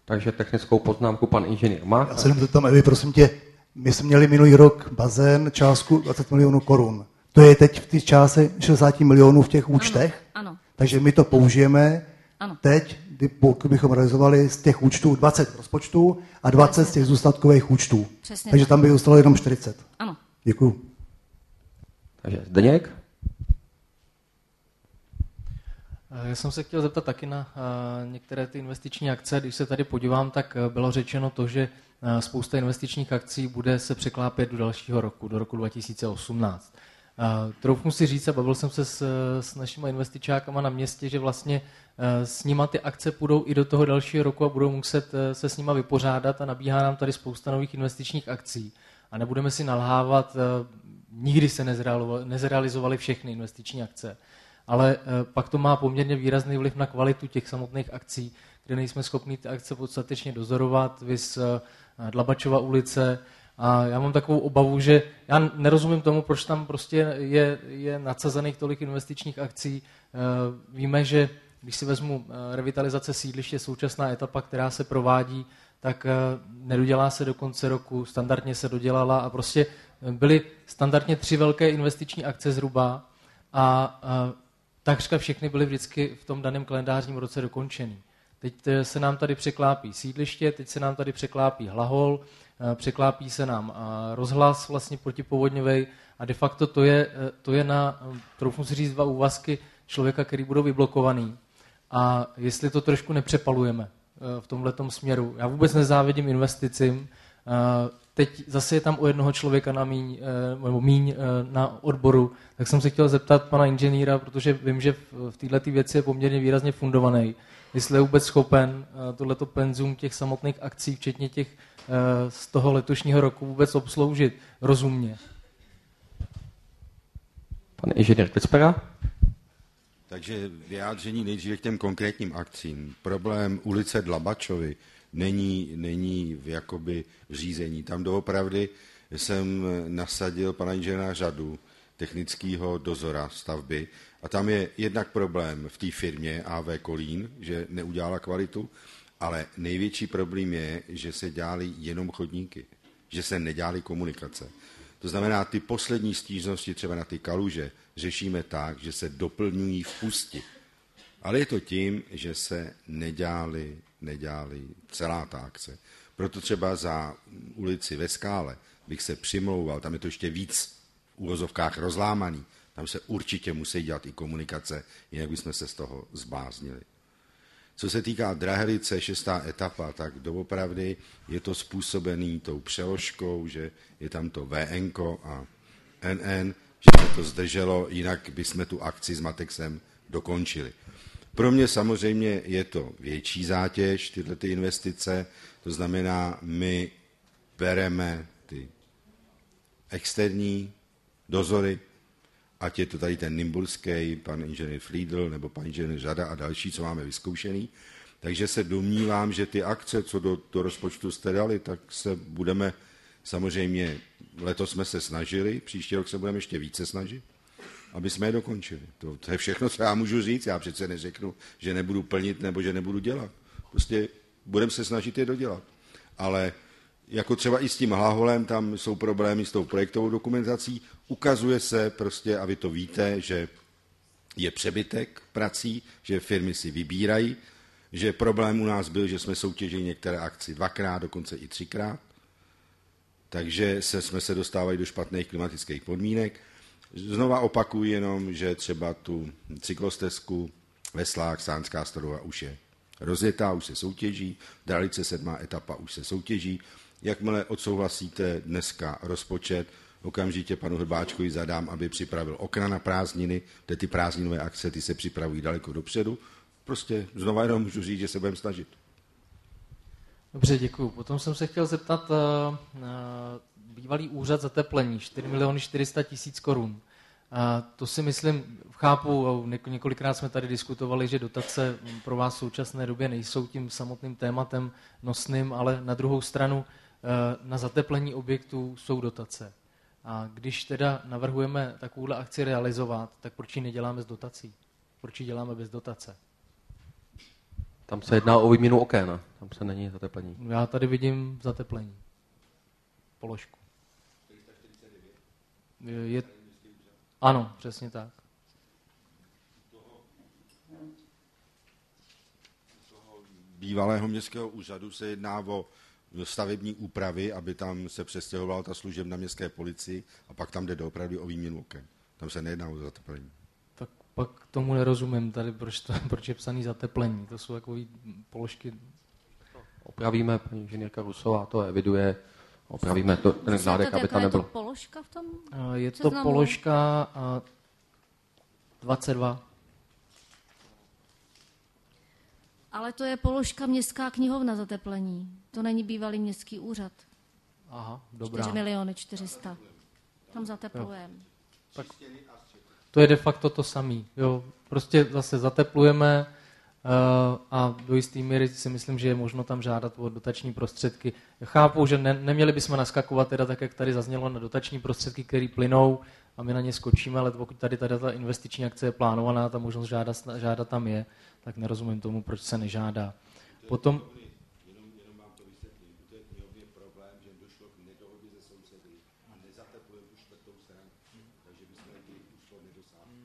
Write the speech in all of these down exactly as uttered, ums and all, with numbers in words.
Takže technickou poznámku pan inženýr má. Já se jenom zeptám, Evi, prosím tě, my jsme měli minulý rok bazén částku dvacet milionů korun. To je teď v té částce šedesát milionů v těch účtech? Ano, ano. Takže my to použijeme ano. teď, pokud bychom realizovali z těch účtů dvacet v rozpočtu a dvacet z těch zůstatkových účtů. Přesně Takže tak. tam by zůstalo jenom čtyřicet. Ano. Děkuju. Takže Zdeněk? Já jsem se chtěl zeptat taky na uh, některé ty investiční akce. Když se tady podívám, tak uh, bylo řečeno to, že uh, spousta investičních akcí bude se překlápět do dalšího roku, do roku dva tisíce osmnáct. Uh, troufnu si říct, a bavil jsem se s, s našimi investičákama na městě, že vlastně uh, s nima ty akce půjdou i do toho dalšího roku a budou muset uh, se s nima vypořádat a nabíhá nám tady spousta nových investičních akcí. A nebudeme si nalhávat, uh, nikdy se nezrealizovaly všechny investiční akce. Ale pak to má poměrně výrazný vliv na kvalitu těch samotných akcí, kde nejsme schopni ty akce podstatečně dozorovat, viz Dlabačova ulice. A já mám takovou obavu, že já nerozumím tomu, proč tam prostě je, je nadsazených tolik investičních akcí. Víme, že když si vezmu revitalizace sídliště, současná etapa, která se provádí, tak nedodělá se do konce roku, standardně se dodělala a prostě byly standardně tři velké investiční akce zhruba a takřka všechny byly vždycky v tom daném kalendářním roce dokončený. Teď se nám tady překlápí sídliště, teď se nám tady překlápí Hlahol, překlápí se nám rozhlas vlastně protipovodňovej a de facto to je, to je na, troufnu si říct, dva úvazky člověka, který budou vyblokovaný. A jestli to trošku nepřepalujeme v tomhletom směru. Já vůbec nezávidím investicím. Teď zase je tam o jednoho člověka na míň, nebo míň na odboru, tak jsem se chtěl zeptat pana inženýra, protože vím, že v této věci je poměrně výrazně fundovaný. Jestli je vůbec schopen tohleto penzum těch samotných akcí, včetně těch z toho letošního roku, vůbec obsloužit rozumně. Pan inženýr Klicpera? Takže vyjádření nejdříve k těm konkrétním akcím. Problém ulice Dlabačovy není, není v jakoby v řízení. Tam doopravdy jsem nasadil pana inženýra Řadu, technického dozora stavby, a tam je jednak problém v té firmě á vé Kolín, že neudělala kvalitu, ale největší problém je, že se dělaly jenom chodníky, že se nedělaly komunikace. To znamená, ty poslední stížnosti třeba na ty kaluže řešíme tak, že se doplňují v ústi. Ale je to tím, že se nedělali, nedělali celá ta akce. Proto třeba za ulici ve Skále bych se přimlouval, tam je to ještě víc v úvozovkách rozlámaný, tam se určitě musí dělat i komunikace, jinak bychom se z toho zbláznili. Co se týká Drahelice, šestá etapa, tak doopravdy je to způsobený tou přeložkou, že je tam to vé en ko a en en, že se to zdrželo, jinak bychom tu akci s Matexem dokončili. Pro mě samozřejmě je to větší zátěž, tyhle ty investice, to znamená, my bereme ty externí dozory, ať je to tady ten Nymburský, pan inženýr Fliedl nebo pan inženýr Řada a další, co máme vyzkoušený. Takže se domnívám, že ty akce, co do, do rozpočtu jste dali, tak se budeme samozřejmě, letos jsme se snažili, příští rok se budeme ještě více snažit, aby jsme je dokončili. To, to je všechno, co já můžu říct. Já přece neřeknu, že nebudu plnit nebo že nebudu dělat. Prostě budeme se snažit je dodělat. Ale jako třeba i s tím Hlaholem, tam jsou problémy s tou projektovou dokumentací. Ukazuje se prostě, a vy to víte, že je přebytek prací, že firmy si vybírají, že problém u nás byl, že jsme soutěžili některé akci dvakrát, dokonce i třikrát. Takže se, jsme se dostávali do špatných klimatických podmínek. Znova opakuju jenom, že třeba tu cyklostezku Veslák, Sánská Stodova už je rozjetá, už se soutěží, Drahelice sedmá etapa už se soutěží. Jakmile odsouhlasíte dneska rozpočet, okamžitě panu Hrbáčkovi zadám, aby připravil okna na prázdniny, kde ty prázdninové akce ty se připravují daleko dopředu. Prostě znova jenom můžu říct, že se budeme snažit. Dobře, děkuju. Potom jsem se chtěl zeptat uh, uh, bývalý úřad zateplení, čtyři miliony čtyři sta tisíc korun. Uh, to si myslím, chápu, několikrát jsme tady diskutovali, že dotace pro vás v současné době nejsou tím samotným tématem nosným, ale na druhou stranu uh, na zateplení objektů jsou dotace. A když teda navrhujeme takovouhle akci realizovat, tak proč ji neděláme s dotací? Proč ji děláme bez dotace? Tam se jedná o výměnu oken, tam se není zateplení. Já tady vidím zateplení. Položku. Je, ano, přesně tak. Bývalého městského úřadu se jedná o stavební úpravy, aby tam se přestěhovala ta služebna městské policii a pak tam jde doopravdy o výměnu oken. Tam se nejedná o zateplení. Tak pak tomu nerozumím tady, proč, to, proč je psaný zateplení. To jsou takové položky. Opravíme, paní inženýrka Rusová to eviduje, opravíme to, ten řádek, aby tam nebyl. Je to položka v tom? Je to položka dvacet dva. Ale to je položka městská knihovna zateplení. To není bývalý městský úřad. Aha, dobrá. čtyři miliony čtyři sta. Tam zateplujeme. Tak to je de facto to samý. Jo, prostě zase zateplujeme uh, a do jisté míry si myslím, že je možno tam žádat o dotační prostředky. Chápu, že ne, neměli bychom naskakovat teda tak, jak tady zaznělo, na dotační prostředky, které plynou a my na ně skočíme, ale pokud tady, tady ta investiční akce je plánovaná, ta možnost žádat, žádat tam je, tak nerozumím tomu, proč se nežádá. Potom... Jenom, jenom vám to vysvětlím. U té knihovny je problém, že došlo k nedohodě ze sousedy a nezateplujeme už čtvrtou stranu. Takže bychom těch úspor nedosáhli.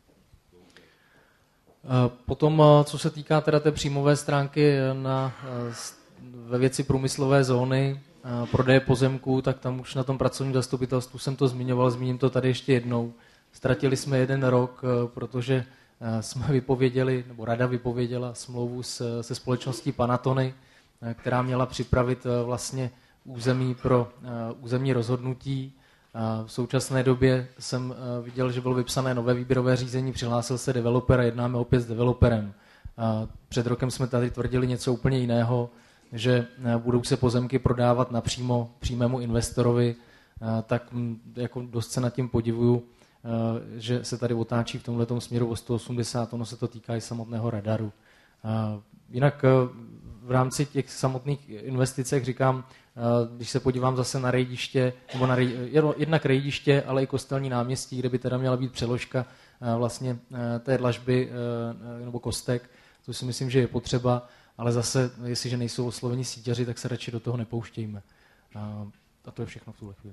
Potom, co se týká teda té příjmové stránky na, ve věci průmyslové zóny, prodeje pozemků, tak tam už na tom pracovním zastupitelstvu jsem to zmiňoval, zmíním to tady ještě jednou. Ztratili jsme jeden rok, protože jsme vypověděli, nebo rada vypověděla smlouvu s, se společností Panatony, která měla připravit vlastně území pro územní rozhodnutí. V současné době jsem viděl, že bylo vypsané nové výběrové řízení, přihlásil se developer a jednáme opět s developerem. Před rokem jsme tady tvrdili něco úplně jiného, že budou se pozemky prodávat napřímo přímému investorovi, tak jako dost se nad tím podivuju, že se tady otáčí v tomhletom směru o sto osmdesát, ono se to týká i samotného radaru. Jinak v rámci těch samotných investicech říkám, když se podívám zase na rejdiště, nebo na rej, jednak rejdiště, ale i Kostelní náměstí, kde by teda měla být přeložka vlastně té dlažby nebo kostek, to si myslím, že je potřeba, ale zase, jestliže nejsou osloveni síťaři, tak se radši do toho nepouštějme. A to je všechno v tuhle chvíli.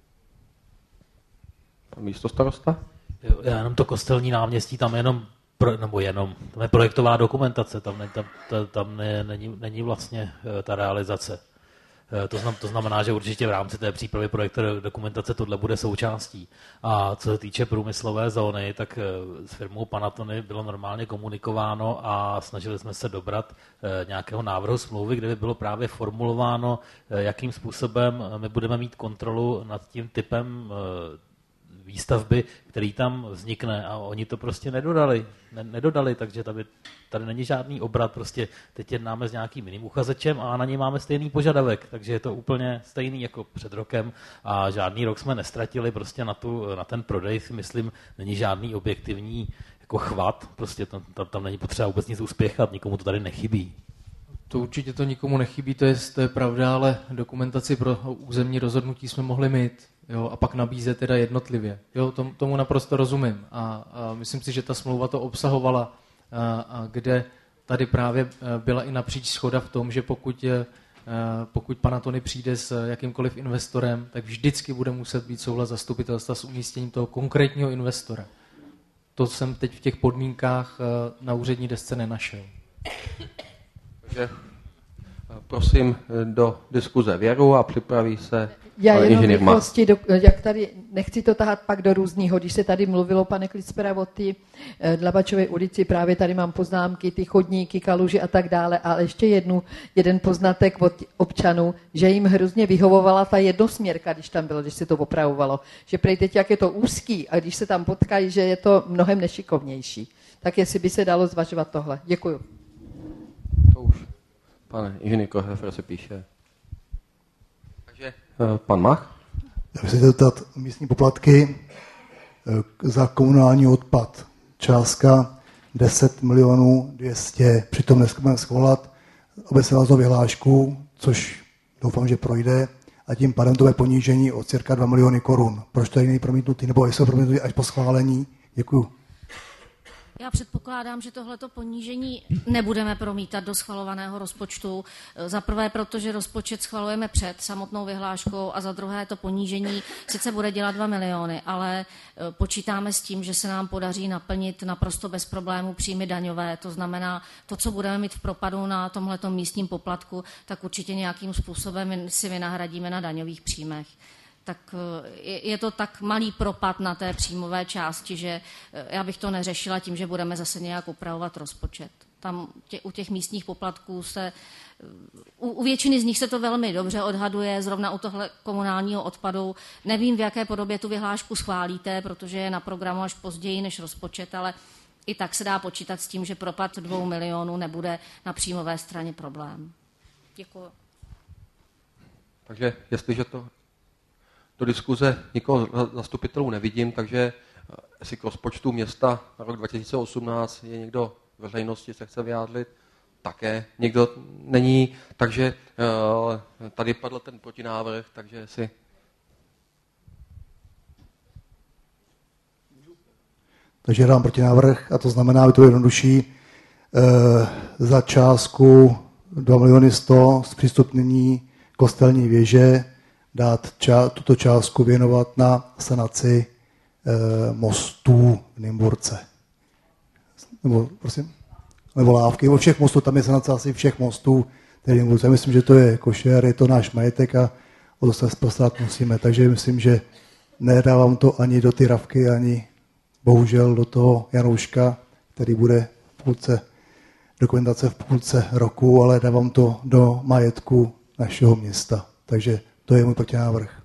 Pan místostarosta? Já jenom to Kostelní náměstí, tam jenom, pro, nebo jenom, tam je projektová dokumentace, tam, ne, tam, tam ne, není, není vlastně ta realizace. To, znam, to znamená, že určitě v rámci té přípravy projektové dokumentace tohle bude součástí. A co se týče průmyslové zóny, tak s firmou Panatony bylo normálně komunikováno a snažili jsme se dobrat nějakého návrhu smlouvy, kde by bylo právě formulováno, jakým způsobem my budeme mít kontrolu nad tím typem výstavby, který tam vznikne, a oni to prostě nedodali, ne, nedodali, takže tady, tady není žádný obrat, prostě teď jednáme s nějakým jiným uchazečem a na něj máme stejný požadavek, takže je to úplně stejný jako před rokem a žádný rok jsme nestratili prostě na, tu, na ten prodej, si myslím, není žádný objektivní jako chvat, prostě tam, tam, tam není potřeba vůbec nic uspěchat, nikomu to tady nechybí. To určitě to nikomu nechybí, to je, to je pravda, ale dokumentaci pro územní rozhodnutí jsme mohli mít, jo, a pak nabízet teda jednotlivě. Jo, tom, tomu naprosto rozumím a, a myslím si, že ta smlouva to obsahovala, a, a kde tady právě byla i napříč shoda v tom, že pokud, je, pokud Panatony přijde s jakýmkoliv investorem, tak vždycky bude muset být souhlas zastupitelstva s umístěním toho konkrétního investora. To jsem teď v těch podmínkách na úřední desce nenašel. Takže prosím do diskuze Věru a připraví se Já jenom inženýr Mach. rychlosti, do, jak tady, nechci to tahat pak do různého, když se tady mluvilo, pane Klicpera, o ty Dlabačové ulici, právě tady mám poznámky, ty chodníky, kaluži a tak dále, ale ještě jednu, jeden poznatek od občanů, že jim hrozně vyhovovala ta jednosměrka, když tam bylo, když se to opravovalo, že prej teď, jak je to úzký a když se tam potkají, že je to mnohem nešikovnější. Tak jestli by se dalo zvažovat tohle. Děkuju. To už pane inženýr Kohefer se píše. Takže pan Mach. Já bych se chtěl zeptat místní poplatky za komunální odpad. Částka deset milionů dvě stě. Přitom dneska budeme schvolat obecnou vyhlášku, což doufám, že projde, a tím pádem to bude ponížení o cirka dva miliony korun. Proč to není promítnutý, nebo jestli to promítnutý až po schválení? Děkuju. Já předpokládám, že tohleto ponížení nebudeme promítat do schvalovaného rozpočtu. Za prvé, protože rozpočet schvalujeme před samotnou vyhláškou a za druhé to ponížení sice bude dělat dva miliony, ale počítáme s tím, že se nám podaří naplnit naprosto bez problémů příjmy daňové. To znamená, to, co budeme mít v propadu na tomhletom místním poplatku, tak určitě nějakým způsobem si vynahradíme na daňových příjmech. Tak je to tak malý propad na té příjmové části, že já bych to neřešila tím, že budeme zase nějak upravovat rozpočet. Tam tě, u těch místních poplatků se, u, u většiny z nich se to velmi dobře odhaduje, zrovna u tohle komunálního odpadu. Nevím, v jaké podobě tu vyhlášku schválíte, protože je na programu až později než rozpočet, ale i tak se dá počítat s tím, že propad dvou milionů nebude na příjmové straně problém. Děkuji. Takže jestliže to do diskuze nikoho zastupitelů nevidím, takže jestli k rozpočtu města na rok dva tisíce osmnáct je někdo veřejnosti se chce vyjádřit, také někdo není, takže tady padl ten protinávrh, takže si... Takže dám protinávrh a to znamená, aby to jednodušší, za částku dva miliony sto zpřístupnění kostelní věže dát ča- tuto částku věnovat na sanaci e, mostů v Nymburce. Nebo, prosím? Nebo Lávky, nebo všech mostů, tam je sanace asi všech mostů, tedy Nymburce. Myslím, že to je košer, je to náš majetek a o to se postarat musíme. Takže myslím, že nedávám to ani do ty Ravky, ani bohužel do toho Janouška, který bude v půlce, dokumentace v půlce roku, ale dávám to do majetku našeho města. Takže to je můj protinávrh.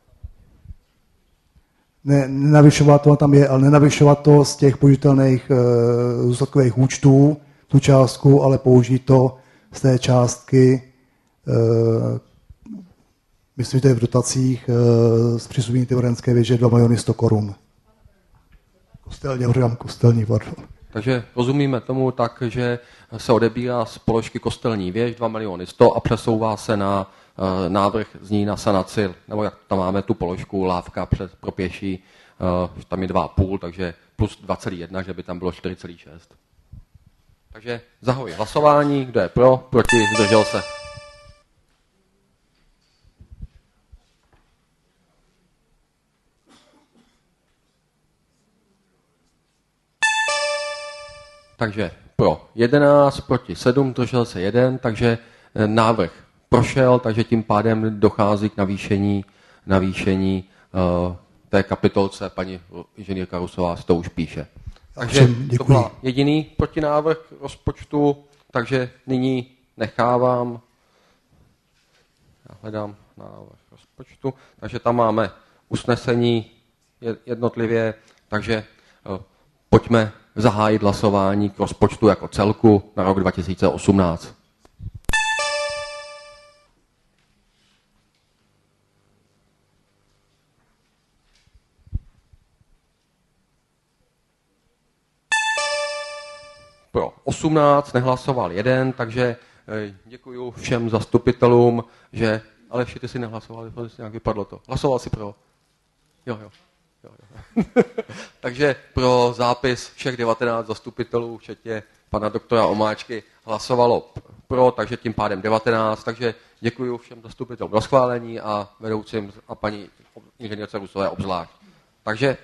Ne, nenavyšovat to, tam je, ale nenavyšovat to z těch použitelných e, zůstatkových účtů, tu částku, ale použít to z té částky, e, myslím, že to je v dotacích, e, z přisuzení Tyvorenské věže dva miliony sto korun. Kostelně, říkám kostelní, pardon. Takže rozumíme tomu tak, že se odebírá z položky kostelní věž dva miliony sto a přesouvá se na uh, návrh z ní na sanaci, nebo jak tam máme tu položku Lávka před, pro pěší, uh, tam je dva a půl, takže plus dva celá jedna, že by tam bylo čtyři celá šest. Takže zahajuji hlasování, kdo je pro, proti, zdržel se. Takže pro jedenáct, proti sedm, držel se jeden, takže návrh prošel, takže tím pádem dochází k navýšení, navýšení uh, té kapitolce, paní inženýrka Rusová si to už píše. Takže to byl jediný protinávrh rozpočtu, takže nyní nechávám, já hledám návrh rozpočtu, takže tam máme usnesení jednotlivě, takže uh, pojďme zahájit hlasování k rozpočtu jako celku na rok dva tisíce osmnáct. Pro osmnáct nehlasoval jeden, takže děkuji všem zastupitelům, že... Ale všichni ty si nehlasovali, nějak vypadlo to. Hlasoval si pro? Jo, jo. jo, jo. Takže pro zápis všech devatenáct zastupitelů, včetně pana doktora Omáčky, hlasovalo pro, takže tím pádem devatenáct, takže děkuji všem zastupitelům za schválení a vedoucím a paní inženýrce Rusové obzvlášť. Takže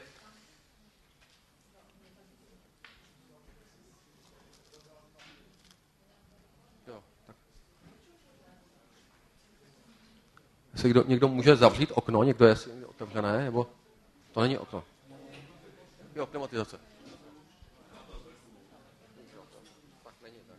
jestli kdo, někdo může zavřít okno, někdo je otevřené, nebo to není okno. Jo, klimatizace. Tak není tak.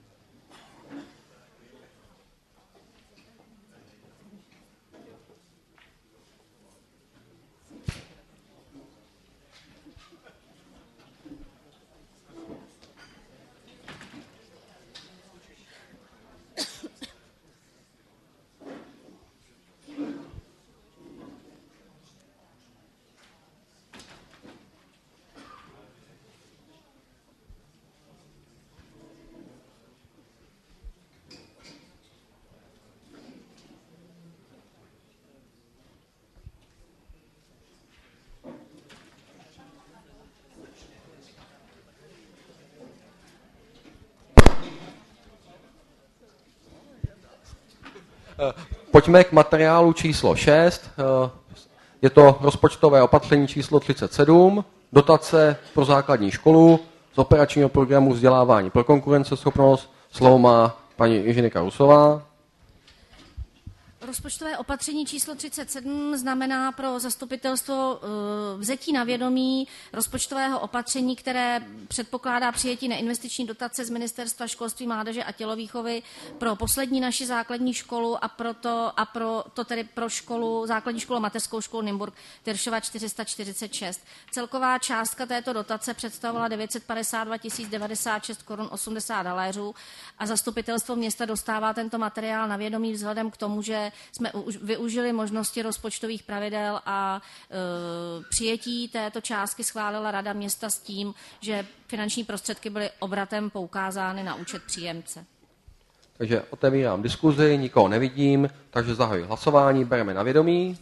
Pojďme k materiálu číslo šest. Je to rozpočtové opatření číslo třicet sedm, dotace pro základní školu z operačního programu vzdělávání pro konkurenceschopnost. Slovo má paní inženýrka Rusová. Rozpočtové opatření číslo třicet sedm znamená pro zastupitelstvo vzetí na vědomí rozpočtového opatření, které předpokládá přijetí neinvestiční dotace z Ministerstva školství, mládeže a tělovýchovy pro poslední naši základní školu a pro to, a pro to tedy pro školu, základní školu, mateřskou školu Nymburk Tyršova čtyři sta čtyřicet šest. Celková částka této dotace představovala devět set padesát dva tisíc devadesát šest korun osmdesát haléřů a zastupitelstvo města dostává tento materiál na vědomí vzhledem k tomu, že jsme využili možnosti rozpočtových pravidel a e, přijetí této částky schválila Rada města s tím, že finanční prostředky byly obratem poukázány na účet příjemce. Takže otevírám diskuzi, nikoho nevidím, takže zahajuji hlasování, bereme na vědomí.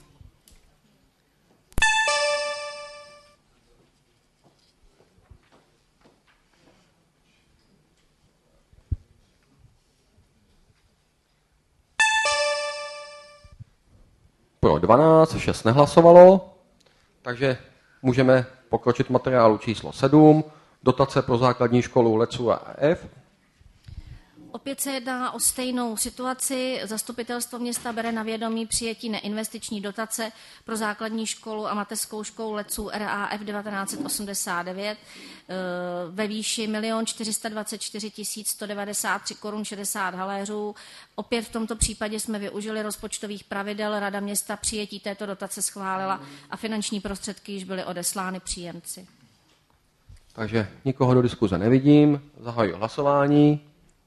Pro dvanáct, šest nehlasovalo, takže můžeme pokročit materiálu číslo sedm, dotace pro základní školu Lecu a F. Opět se jedná o stejnou situaci. Zastupitelstvo města bere na vědomí přijetí neinvestiční dotace pro základní školu a mateřskou školu Leců R A F devatenáct osmdesát devět ve výši milion čtyři sta dvacet čtyři tisíc sto devadesát tři korun šedesát haléřů. Opět v tomto případě jsme využili rozpočtových pravidel. Rada města přijetí této dotace schválila a finanční prostředky již byly odeslány příjemci. Takže nikoho do diskuze nevidím. Zahajuji hlasování.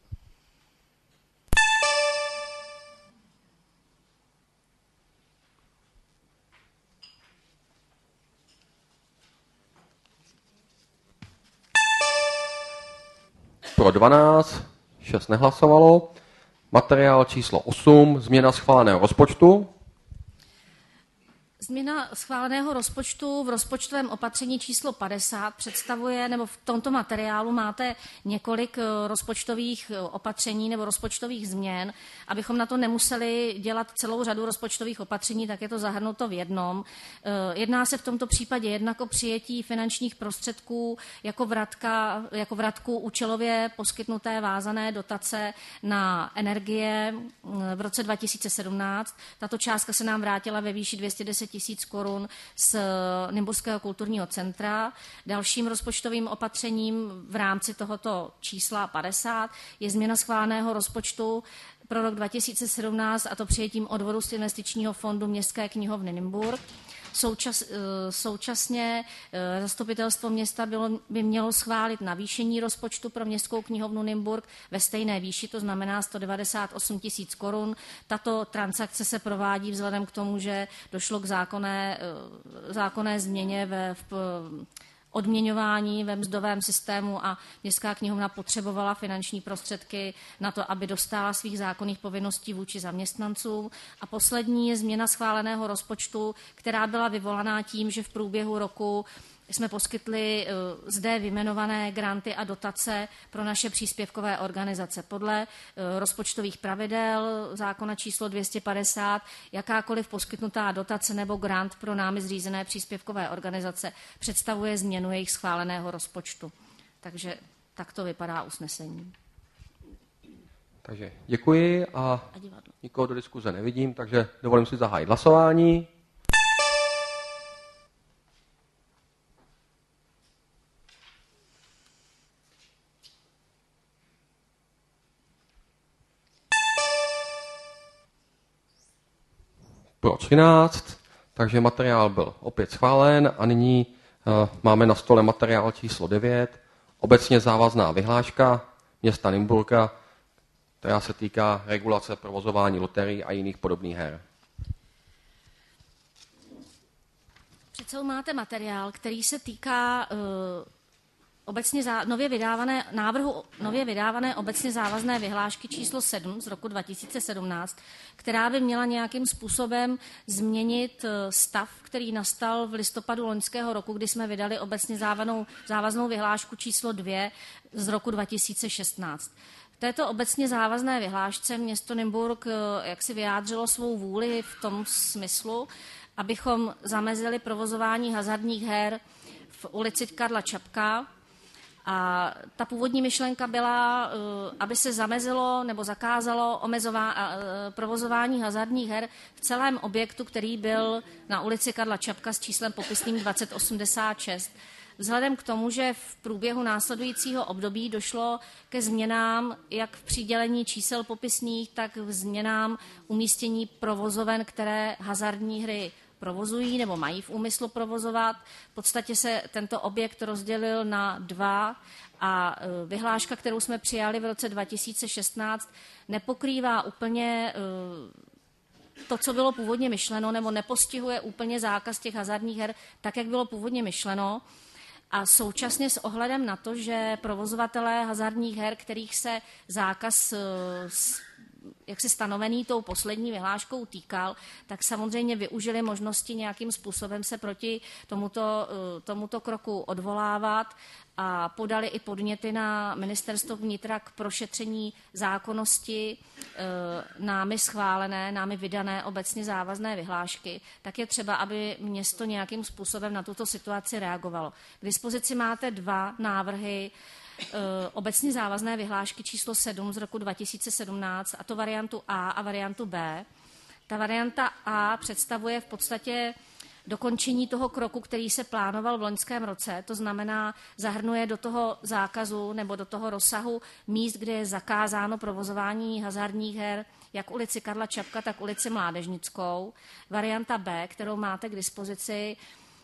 Pro dvanáct, šest nehlasovalo. Materiál číslo osm, změna schváleného rozpočtu. Změna schváleného rozpočtu v rozpočtovém opatření číslo padesát představuje, nebo v tomto materiálu máte několik rozpočtových opatření nebo rozpočtových změn. Abychom na to nemuseli dělat celou řadu rozpočtových opatření, tak je to zahrnuto v jednom. Jedná se v tomto případě jednak o přijetí finančních prostředků jako, vratka, jako vratku účelově poskytnuté vázané dotace na energie v roce dva tisíce sedmnáct. Tato částka se nám vrátila ve výši dvě stě deset tisíc korun z Nymburského kulturního centra. Dalším rozpočtovým opatřením v rámci tohoto čísla padesát je změna schváleného rozpočtu pro rok dva tisíce sedmnáct, a to přijetím odvodu z investičního fondu Městské knihovny Nymburk. Součas, současně zastupitelstvo města bylo, by mělo schválit navýšení rozpočtu pro Městskou knihovnu Nymburk ve stejné výši, to znamená sto devadesát osm tisíc korun. Tato transakce se provádí vzhledem k tomu, že došlo k zákonné, zákonné změně ve v, odměňování ve mzdovém systému a Městská knihovna potřebovala finanční prostředky na to, aby dostála svých zákonných povinností vůči zaměstnancům. A poslední je změna schváleného rozpočtu, která byla vyvolaná tím, že v průběhu roku jsme poskytli zde vyjmenované granty a dotace pro naše příspěvkové organizace. Podle rozpočtových pravidel zákona číslo dvě stě padesát jakákoliv poskytnutá dotace nebo grant pro námi zřízené příspěvkové organizace představuje změnu jejich schváleného rozpočtu. Takže takto vypadá usnesení. Takže děkuji a, a nikoho do diskuze nevidím, takže dovolím si zahájit hlasování. Pro třináct, takže materiál byl opět schválen a nyní uh, máme na stole materiál číslo devět, obecně závazná vyhláška města Nymburka, která se týká regulace provozování loterií a jiných podobných her. Před sebou máte materiál, který se týká uh, obecně zá, nově vydávané, návrhu nově vydávané obecně závazné vyhlášky číslo sedm z roku dva tisíce sedmnáct, která by měla nějakým způsobem změnit stav, který nastal v listopadu loňského roku, kdy jsme vydali obecně závaznou, závaznou vyhlášku číslo dvě z roku dva tisíce šestnáct. V této obecně závazné vyhlášce město Nymburk jak si vyjádřilo svou vůli v tom smyslu, abychom zamezili provozování hazardních her v ulici Karla Čapka. A ta původní myšlenka byla, aby se zamezilo nebo zakázalo omezová, provozování hazardních her v celém objektu, který byl na ulici Karla Čapka s číslem popisným dvacet osmdesát šest. Vzhledem k tomu, že v průběhu následujícího období došlo ke změnám jak v přidělení čísel popisných, tak v změnám umístění provozoven, které hazardní hry provozují nebo mají v úmyslu provozovat. V podstatě se tento objekt rozdělil na dva a vyhláška, kterou jsme přijali v roce dva tisíce šestnáct, nepokrývá úplně to, co bylo původně myšleno, nebo nepostihuje úplně zákaz těch hazardních her tak, jak bylo původně myšleno. A současně s ohledem na to, že provozovatelé hazardních her, kterých se zákaz jak se stanovený tou poslední vyhláškou týkal, tak samozřejmě využili možnosti nějakým způsobem se proti tomuto, tomuto kroku odvolávat a podali i podněty na ministerstvo vnitra k prošetření zákonnosti námi schválené, námi vydané obecně závazné vyhlášky, tak je třeba, aby město nějakým způsobem na tuto situaci reagovalo. K dispozici máte dva návrhy obecně závazné vyhlášky číslo sedm z roku dva tisíce sedmnáct, a to variantu A a variantu B. Ta varianta A představuje v podstatě dokončení toho kroku, který se plánoval v loňském roce, to znamená zahrnuje do toho zákazu nebo do toho rozsahu míst, kde je zakázáno provozování hazardních her, jak ulici Karla Čapka, tak ulici Mládežnickou. Varianta B, kterou máte k dispozici,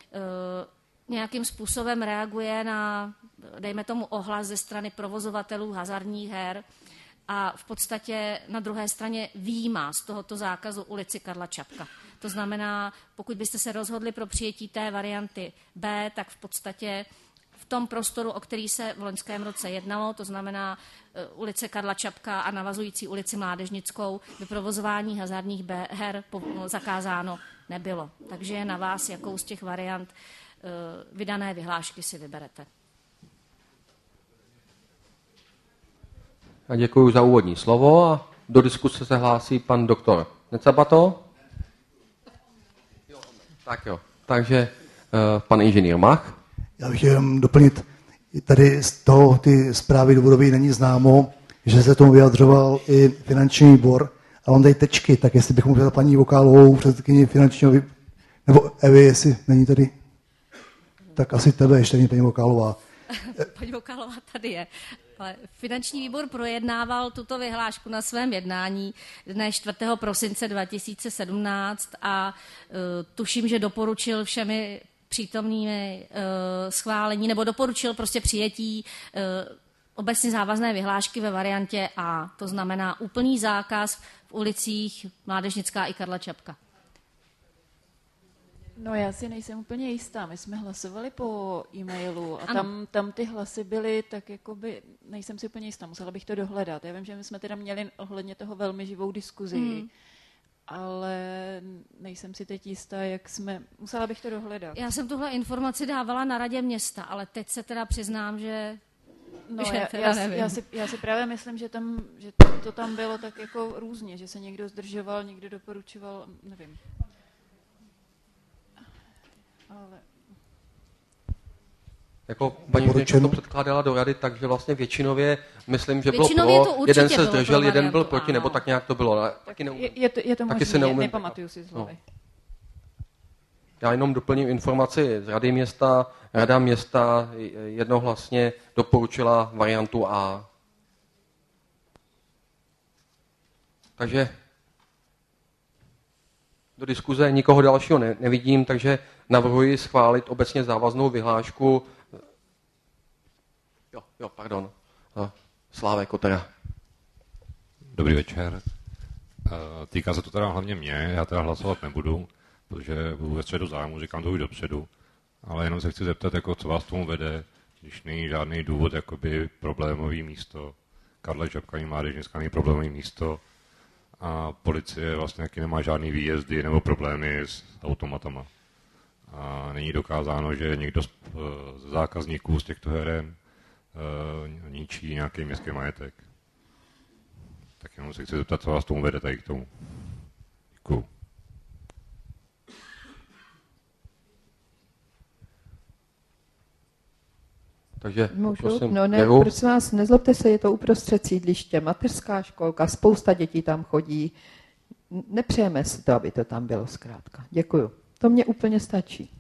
nějakým způsobem reaguje na, dejme tomu, ohlas ze strany provozovatelů hazardních her a v podstatě na druhé straně výjímá z tohoto zákazu ulici Karla Čapka. To znamená, pokud byste se rozhodli pro přijetí té varianty B, tak v podstatě v tom prostoru, o který se v loňském roce jednalo, to znamená ulice Karla Čapka a navazující ulici Mládežnickou, by provozování hazardních her zakázáno nebylo. Takže je na vás, jakou z těch variant vydané vyhlášky si vyberete. A děkuji za úvodní slovo a do diskuse se hlásí pan doktor Necabato. Tak jo, takže uh, pan inženýr Mach. Já bych chtěl doplnit, tady z toho ty zprávy důvodové není známo, že se tomu vyjadřoval i finanční výbor a on tady tečky, tak jestli bych mohl paní Vokálovou, předsedkyni finančního výboru, nebo Evi, jestli není tady, tak asi tebe ještě není paní Vokálová. Paní Vokálová tady je. Ale finanční výbor projednával tuto vyhlášku na svém jednání dne čtvrtého prosince dva tisíce sedmnáct a uh, tuším, že doporučil všemi přítomnými uh, schválení, nebo doporučil prostě přijetí uh, obecně závazné vyhlášky ve variantě A. To znamená úplný zákaz v ulicích Mládežnická i Karla Čapka. No já si nejsem úplně jistá. My jsme hlasovali po e-mailu a tam, tam ty hlasy byly tak jakoby, nejsem si úplně jistá, musela bych to dohledat. Já vím, že my jsme teda měli ohledně toho velmi živou diskuzi, mm. ale nejsem si teď jistá, jak jsme, musela bych to dohledat. Já jsem tuhle informaci dávala na radě města, ale teď se teda přiznám, že No, že já, já, já, si, já si právě myslím, že, tam, že to tam bylo tak jako různě, že se někdo zdržoval, někdo doporučoval, nevím. Ale... Jako paní Žněčka to předkládala do rady, takže vlastně většinově, myslím, že bylo většinově pro, jeden se zdržel, jeden byl proti, ano. nebo tak nějak to bylo. Taky neumím. Je, je to, je to taky možný, si neumím, nepamatuju si z hlavy. No. Já jenom doplním informaci z Rady města. Rada města jednohlasně doporučila variantu A. Takže do diskuze nikoho dalšího ne, nevidím, takže navrhuji schválit obecně závaznou vyhlášku. Jo, jo, pardon. Slávek Kotera. Dobrý večer. Týká se to teda hlavně mě, já teda hlasovat nebudu, protože budu ve středu zájmu, říkám to už dopředu, ale jenom se chci zeptat, jako, co vás tomu vede, když není žádný důvod, jakoby problémový místo, Karla Čapka ani Mládežnická není problémový místo a policie vlastně taky nemá žádný výjezdy nebo problémy s automatama. A není dokázáno, že někdo z, z zákazníků z těchto heren uh, ničí nějaký městský majetek. Tak jenom se chci zeptat, co vás tomu vede tady k tomu. Děkuju. Takže Můžu? prosím, no ne, Věru. prosím vás, nezlobte se, je to uprostřed sídliště, mateřská školka, spousta dětí tam chodí. Nepřejeme si to, aby to tam bylo zkrátka. Děkuju. To mě úplně stačí.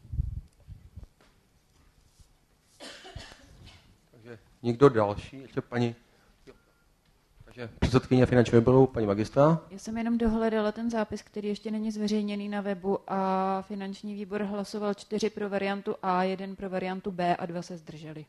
Takže nikdo další? Ještě paní... Takže předsedkyně finančního výboru, paní magistra. Já jsem jenom dohledala ten zápis, který ještě není zveřejněný na webu a finanční výbor hlasoval čtyři pro variantu A, jeden pro variantu B a dva se zdrželi.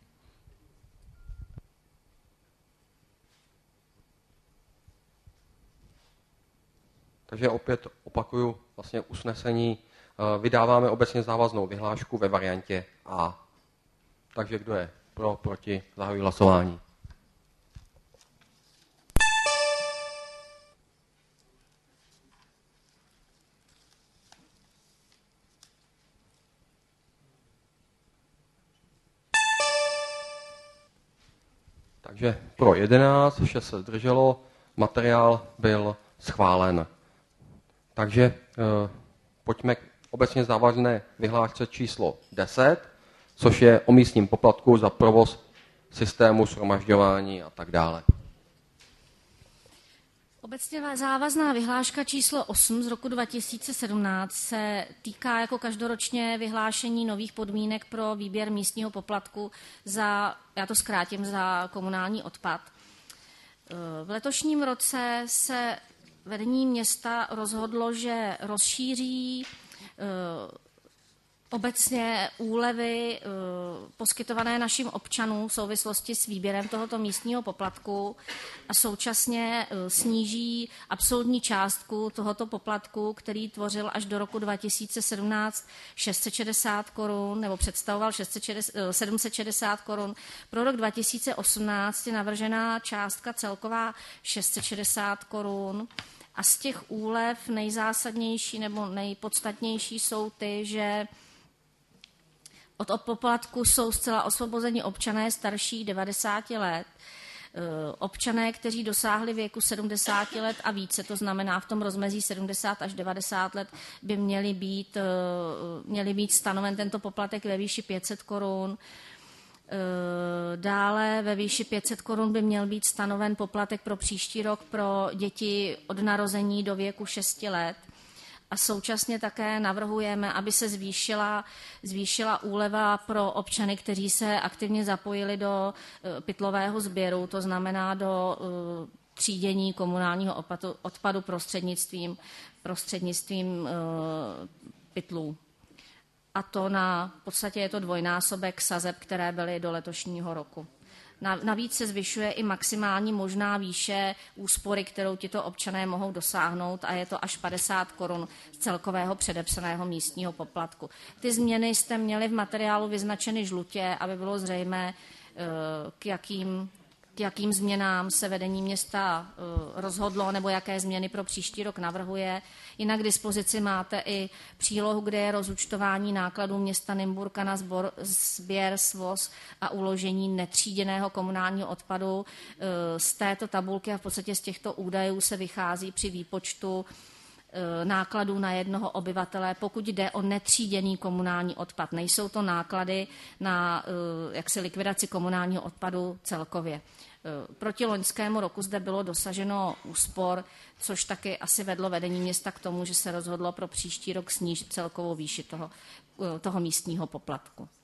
Takže opět opakuju vlastně usnesení. Vydáváme obecně závaznou vyhlášku ve variantě A. Takže kdo je pro, proti, zahajuji hlasování. Takže pro jedenáct, šest se zdrželo, materiál byl schválen. Takže eh, pojďme k obecně závazné vyhlášce číslo deset, což je o místním poplatku za provoz systému shromažďování a tak dále. Obecně závazná vyhláška číslo osm z roku dva tisíce sedmnáct se týká jako každoročně vyhlášení nových podmínek pro výběr místního poplatku za, já to zkrátím, za komunální odpad. V letošním roce se vedení města rozhodlo, že rozšíří obecně úlevy poskytované našim občanům v souvislosti s výběrem tohoto místního poplatku a současně sníží absolutní částku tohoto poplatku, který tvořil až do roku dva tisíce sedmnáct šest set šedesát korun, nebo představoval sedm set šedesát korun. Pro rok dva tisíce osmnáct je navržená částka celková šest set šedesát korun. A z těch úlev nejzásadnější nebo nejpodstatnější jsou ty, že od poplatku jsou zcela osvobozeni občané starší devadesáti let, občané, kteří dosáhli věku sedmdesáti let a více, to znamená v tom rozmezí sedmdesát až devadesát let by měli být, měli být stanoven tento poplatek ve výši pět set korun. Dále ve výši pět set korun by měl být stanoven poplatek pro příští rok pro děti od narození do věku šesti let. A současně také navrhujeme, aby se zvýšila, zvýšila úleva pro občany, kteří se aktivně zapojili do pytlového sběru, to znamená do třídění komunálního odpadu, odpadu prostřednictvím, prostřednictvím pytlů. A to na, v podstatě je to dvojnásobek sazeb, které byly do letošního roku. Navíc se zvyšuje i maximální možná výše úspory, kterou tito občané mohou dosáhnout a je to až padesát korun z celkového předepsaného místního poplatku. Ty změny jste měli v materiálu vyznačeny žlutě, aby bylo zřejmé, k jakým, k jakým změnám se vedení města rozhodlo nebo jaké změny pro příští rok navrhuje. Jinak k dispozici máte i přílohu, kde je rozúčtování nákladů města Nymburka na sbor, sběr, svoz a uložení netříděného komunálního odpadu. Z této tabulky a v podstatě z těchto údajů se vychází při výpočtu nákladů na jednoho obyvatele, pokud jde o netříděný komunální odpad. Nejsou to náklady na jaksi likvidaci komunálního odpadu celkově. Proti loňskému roku zde bylo dosaženo úspor, což taky asi vedlo vedení města k tomu, že se rozhodlo pro příští rok snížit celkovou výši toho, toho místního poplatku.